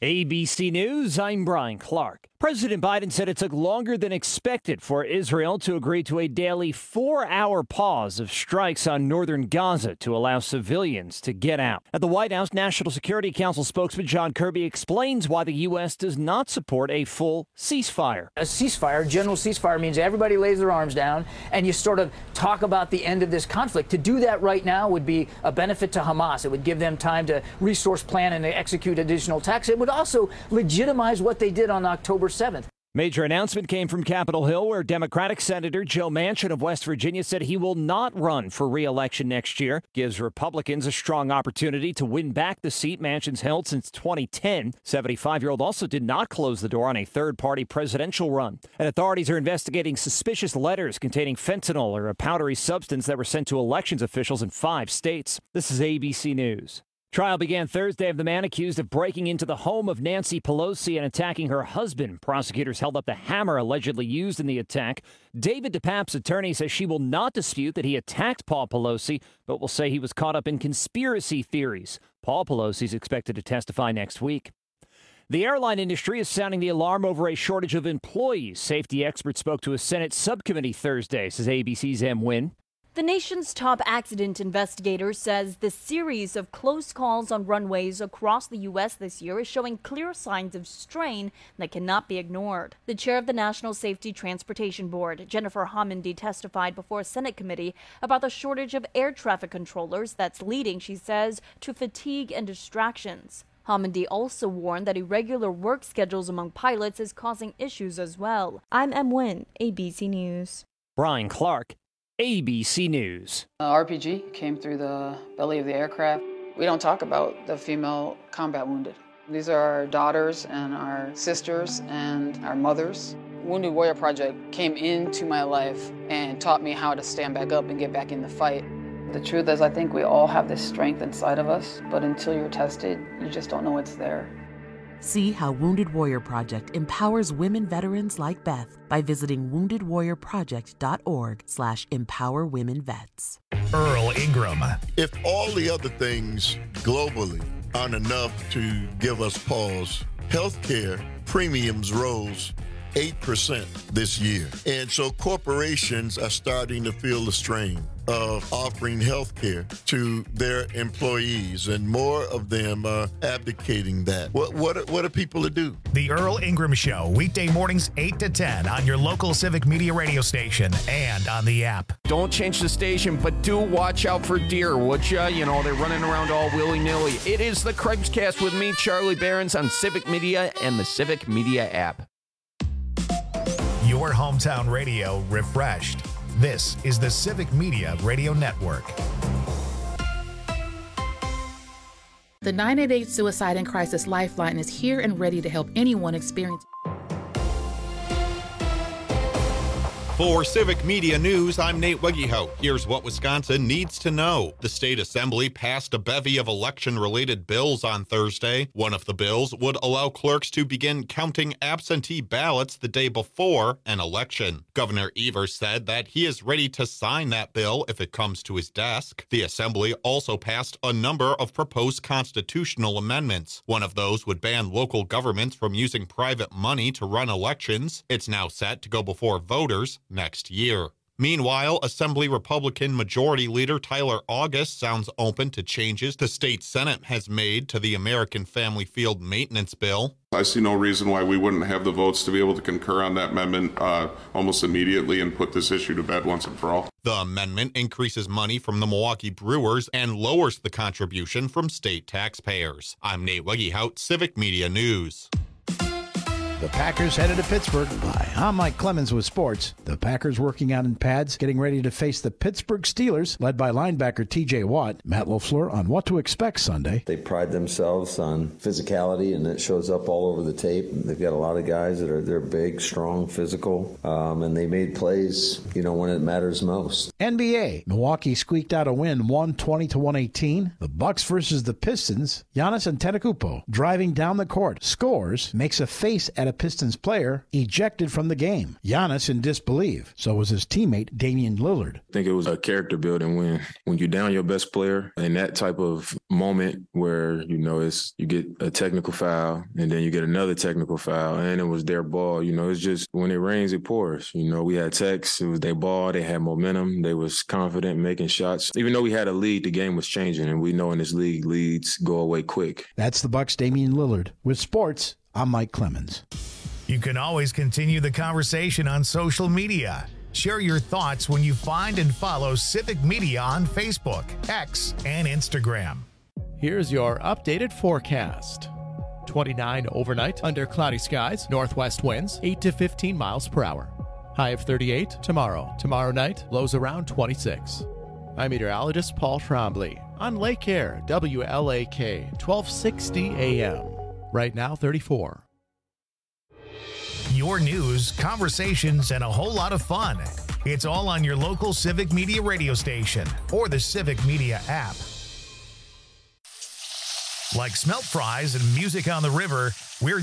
ABC News, I'm Brian Clark. President Biden said it took longer than expected for Israel to agree to a daily 4-hour pause of strikes on northern Gaza to allow civilians to get out. At the White House, National Security Council spokesman John Kirby explains why the U.S. does not support a full ceasefire. A ceasefire, general ceasefire, means everybody lays their arms down and you sort of talk about the end of this conflict. To do that right now would be a benefit to Hamas. It would give them time to resource plan and to execute additional attacks. It would also legitimize what they did on October 7th. Major announcement came from Capitol Hill, where Democratic Senator Joe Manchin of West Virginia said he will not run for re-election next year. Gives Republicans a strong opportunity to win back the seat Manchin's held since 2010. 75-year-old also did not close the door on a third-party presidential run. And authorities are investigating suspicious letters containing fentanyl or a powdery substance that were sent to elections officials in 5 states. This is ABC News. Trial began Thursday of the man accused of breaking into the home of Nancy Pelosi and attacking her husband. Prosecutors held up the hammer allegedly used in the attack. David DePape's attorney says she will not dispute that he attacked Paul Pelosi, but will say he was caught up in conspiracy theories. Paul Pelosi is expected to testify next week. The airline industry is sounding the alarm over a shortage of employees. Safety experts spoke to a Senate subcommittee Thursday, says ABC's M. Wynn. The nation's top accident investigator says the series of close calls on runways across the U.S. this year is showing clear signs of strain that cannot be ignored. The chair of the National Safety Transportation Board, Jennifer Homendy, testified before a Senate committee about the shortage of air traffic controllers that's leading, she says, to fatigue and distractions. Homendy also warned that irregular work schedules among pilots is causing issues as well. I'm M. Wynn, ABC News. Brian Clark, ABC News. RPG came through the belly of the aircraft. We don't talk about the female combat wounded. These are our daughters and our sisters and our mothers. Wounded Warrior Project came into my life and taught me how to stand back up and get back in the fight. The truth is, I think we all have this strength inside of us, but until you're tested, you just don't know it's there. See how Wounded Warrior Project empowers women veterans like Beth by visiting woundedwarriorproject.org/empowerwomenvets. Earl Ingram. If all the other things globally aren't enough to give us pause, healthcare premiums rose 8% this year. And so corporations are starting to feel the strain of offering health care to their employees, and more of them are abdicating that. What are people to do? The Earl Ingram Show, weekday mornings 8 to 10 on your local Civic Media radio station and on the app. Don't change the station, but do watch out for deer, would ya? You know, they're running around all willy-nilly. It is the Craig's with me, Charlie Behrens, on Civic Media and the Civic Media app. Your hometown radio refreshed. This is the Civic Media Radio Network. The 988 Suicide and Crisis Lifeline is here and ready to help anyone experience. For Civic Media News, I'm Nate Wegehout. Here's what Wisconsin needs to know. The state assembly passed a bevy of election-related bills on Thursday. One of the bills would allow clerks to begin counting absentee ballots the day before an election. Governor Evers said that he is ready to sign that bill if it comes to his desk. The assembly also passed a number of proposed constitutional amendments. One of those would ban local governments from using private money to run elections. It's now set to go before voters next year. Meanwhile, Assembly Republican Majority Leader Tyler August sounds open to changes the state Senate has made to the American Family Field Maintenance Bill. I see no reason why we wouldn't have the votes to be able to concur on that amendment almost immediately and put this issue to bed once and for all. The amendment increases money from the Milwaukee Brewers and lowers the contribution from state taxpayers. I'm Nate Wegehout, Civic Media News. The Packers headed to Pittsburgh. Hi, I'm Mike Clemens with sports. The Packers working out in pads, getting ready to face the Pittsburgh Steelers, led by linebacker T.J. Watt. Matt LaFleur on what to expect Sunday. They pride themselves on physicality, and it shows up all over the tape. They've got a lot of guys that they're big, strong, physical, and they made plays, when it matters most. NBA. Milwaukee squeaked out a win, 120-118. The Bucks versus the Pistons. Giannis Antetokounmpo driving down the court, scores, makes a face at at a Pistons player ejected from the game. Giannis in disbelief. So was his teammate Damian Lillard. I think it was a character building when you're down your best player in that type of moment where, you get a technical foul and then you get another technical foul and it was their ball. It's just when it rains, it pours. We had Tex, it was their ball. They had momentum. They was confident making shots. Even though we had a lead, the game was changing, and we know in this league, leads go away quick. That's the Bucks' Damian Lillard. With sports, I'm Mike Clemens. You can always continue the conversation on social media. Share your thoughts when you find and follow Civic Media on Facebook, X, and Instagram. Here's your updated forecast. 29 overnight under cloudy skies, northwest winds 8 to 15 miles per hour. High of 38 tomorrow. Tomorrow night, lows around 26. I'm meteorologist Paul Trombley on Lake Air, WLAK, 1260 AM. Right now, 34. Your news, conversations, and a whole lot of fun. It's all on your local Civic Media radio station or the Civic Media app. Like smelt fries and music on the river, we're